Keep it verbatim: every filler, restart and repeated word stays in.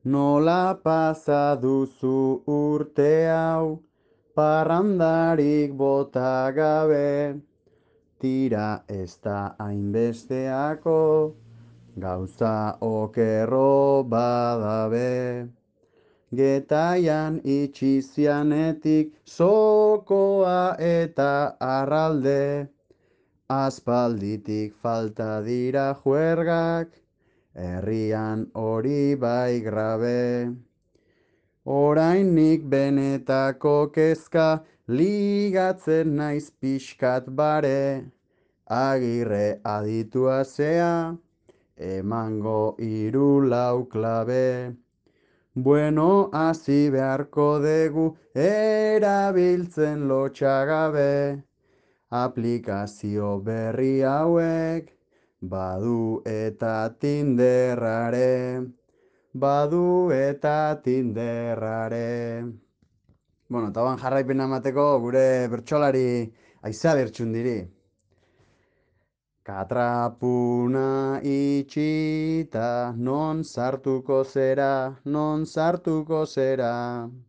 Nola pasa duzu urte hau, parrandarik bota gabe, tira ez da hainbesteako, gauza okerro badabe. Getaian itxizianetik sokoa eta arralde, aspalditik falta dira juergak, herrian hori bai grabe. Orainik benetako kezka, ligatzen naiz pixkat bare, agirre aditua zea, emango hiru lau klabe. Bueno, hasi beharko dugu erabiltzen lotxagabe, aplikazio berri hauek, badu eta tinderrare, badu eta tinderrare. Bueno, eta ban jarraipena emateko gure bertsolari Aiza Lertxundiri. Katrapuna itxita, non sartuko zera, non sartuko zera.